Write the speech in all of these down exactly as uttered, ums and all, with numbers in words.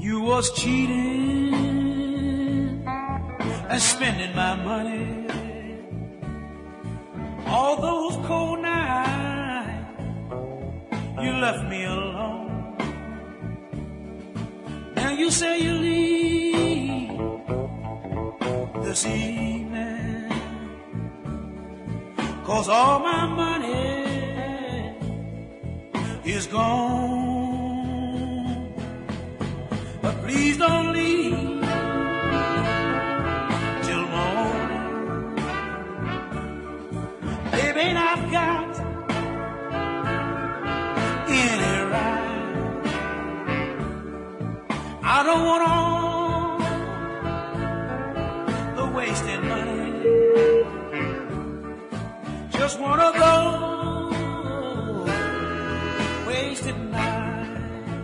You was cheating and spending my money. All those cold nights you left me alone. Now you say you leave this evening, 'cause all my money is gone. But please don't leave till morning. Baby, ain't I've got any right. I don't want all the wasted money. Just one of those wasted nights.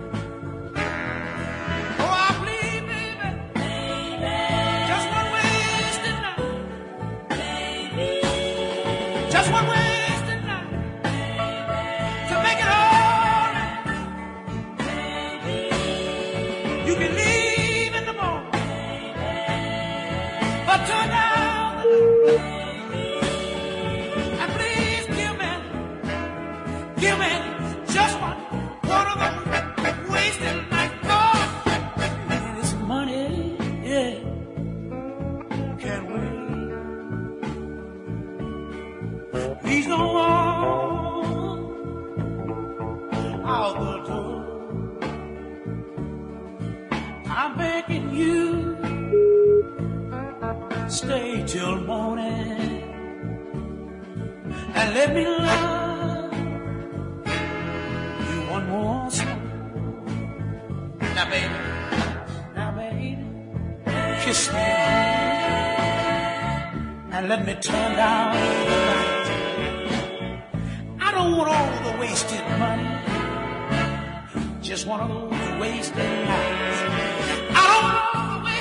Oh, I plead, baby, baby, just one wasted night, baby, just one wasted night, baby, to make it all right, baby. You can leave in the morning, baby, but turn down the light, baby, and please give me, give me just one, one of them wasted nights. Oh, and it's money, yeah, can't wait. Please don't walk out the door. I'm begging you, stay till morning and let me love you one more song. Now, baby, now, baby, kiss me and let me turn down the light. I don't want all the wasted money, just one of those wasted nights. I don't want all the